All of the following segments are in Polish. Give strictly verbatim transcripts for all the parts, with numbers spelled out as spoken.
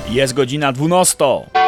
Jest godzina dwunasta.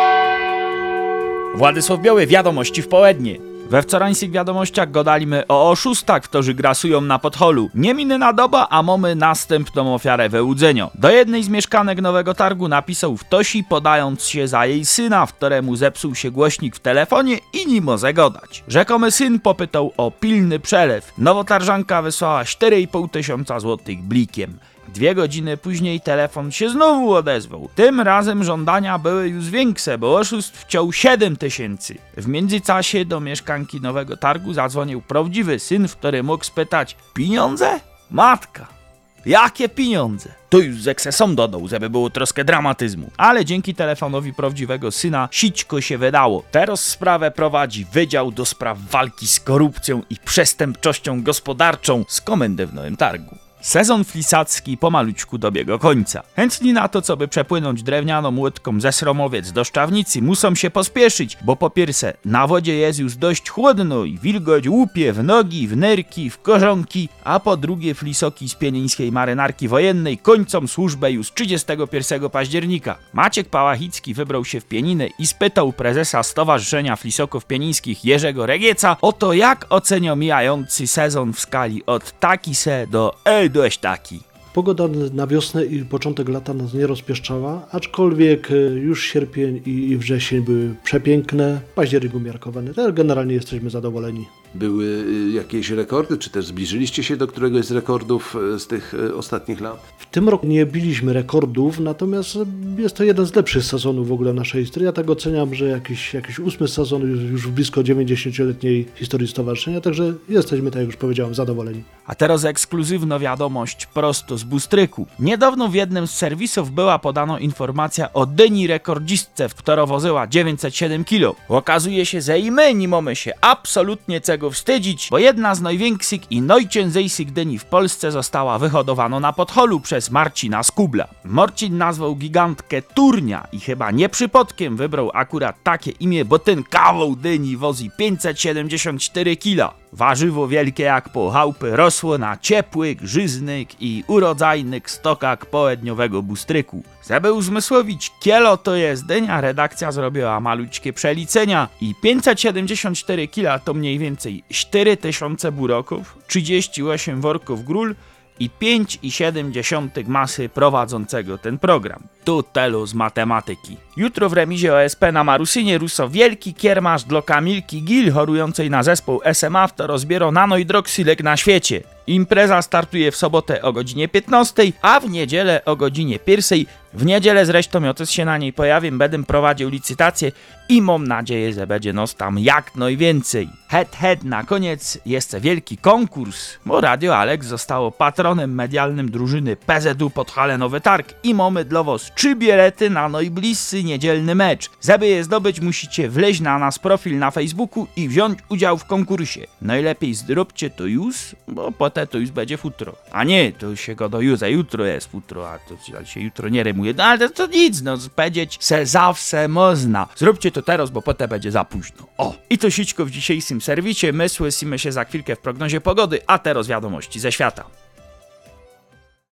Władysław Biały, wiadomości w południe. We wczorajszych wiadomościach gadaliśmy o oszustach, którzy grasują na Podholu. Nie minęła doba, a mamy następną ofiarę wyłudzenia. Do jednej z mieszkanek Nowego Targu napisał Wtosi, podając się za jej syna, w któremu zepsuł się głośnik w telefonie i nie może gadać. Rzekomy syn popytał o pilny przelew. Nowotarżanka wysłała cztery i pół tysiąca złotych blikiem. Dwie godziny później telefon się znowu odezwał. Tym razem żądania były już większe, bo oszust wciął siedem tysięcy. W międzyczasie do mieszkanki Nowego Targu zadzwonił prawdziwy syn, w który mógł spytać: pieniądze? Matka! Jakie pieniądze? To już z ekscesą dodał, żeby było troszkę dramatyzmu. Ale dzięki telefonowi prawdziwego syna sićko się wydało. Teraz sprawę prowadzi Wydział do Spraw Walki z Korupcją i Przestępczością Gospodarczą z Komendy w Nowym Targu. Sezon flisacki pomalućku dobiega końca. Chętni na to, co by przepłynąć drewnianą łódką ze Sromowiec do Szczawnicy, muszą się pospieszyć, bo po pierwsze na wodzie jest już dość chłodno i wilgoć łupie w nogi, w nerki, w korzonki, a po drugie flisoki z pienieńskiej marynarki wojennej kończą służbę już trzydziestego pierwszego października. Maciek Pałachicki wybrał się w Pieninę i spytał prezesa Stowarzyszenia Flisoków Pienińskich Jerzego Regieca o to, jak ocenia mijający sezon w skali od taki se do ej dość taki. Pogoda na wiosnę i początek lata nas nie rozpieszczała, aczkolwiek już sierpień i wrzesień były przepiękne, październik umiarkowany, ale generalnie jesteśmy zadowoleni. Były jakieś rekordy, czy też zbliżyliście się do któregoś z rekordów z tych ostatnich lat? W tym roku nie biliśmy rekordów, natomiast jest to jeden z lepszych sezonów w ogóle naszej historii. Ja tak oceniam, że jakiś, jakiś ósmy sezon już, już w blisko dziewięćdziesięcioletniej historii stowarzyszenia, także jesteśmy, tak jak już powiedziałem, zadowoleni. A teraz ekskluzywna wiadomość prosto z Bustryku. Niedawno w jednym z serwisów była podana informacja o dyni rekordzistce, w którą wozyła dziewięćset siedem kilo. Okazuje się, że i my nie mamy się absolutnie czego wstydzić, bo jedna z największych i najciężejszych dyni w Polsce została wyhodowana na Podholu przez Marcina Skubla. Marcin nazwał gigantkę Turnia i chyba nie przypadkiem wybrał akurat takie imię, bo ten kawał dyni wozi pięćset siedemdziesiąt cztery kila. Warzywo wielkie jak po chałupy rosło na ciepłych, żyznych i urodzajnych stokach południowego Bustryku. Żeby uzmysłowić, kielo to jest dynia, redakcja zrobiła malućkie przeliczenia i pięćset siedemdziesiąt cztery kila to mniej więcej cztery tysiące buroków, trzydzieści osiem worków gról i pięć i siedem dziesiątych masy prowadzącego ten program. Tu telo z matematyki. Jutro w remizie O S P na Marusynie ruso wielki kiermasz dla Kamilki Gil, chorującej na zespół S M A, w to rozbiero nanodroksylek na świecie. Impreza startuje w sobotę o godzinie piętnastej, a w niedzielę o godzinie pierwszej. W niedzielę zresztą ja też się na niej pojawię, będę prowadził licytację i mam nadzieję, że będzie nos tam jak najwięcej. Head head na koniec jeszcze wielki konkurs, bo Radio Alex zostało patronem medialnym drużyny P Z U Podhale Nowy Targ i mamy dla was trzy bilety na najbliższy niedzielny mecz. Żeby je zdobyć, musicie wleźć na nasz profil na Facebooku i wziąć udział w konkursie. Najlepiej zróbcie to już, bo potem to już będzie futro. A nie, to się go do jutra, jutro jest futro, a to się jutro nie rymuje. No ale to nic, no powiedzieć se zawsze można. Zróbcie to teraz, bo potem będzie za późno. O! I to sićko w dzisiejszym serwisie. My słyszymy się za chwilkę w prognozie pogody, a teraz wiadomości ze świata.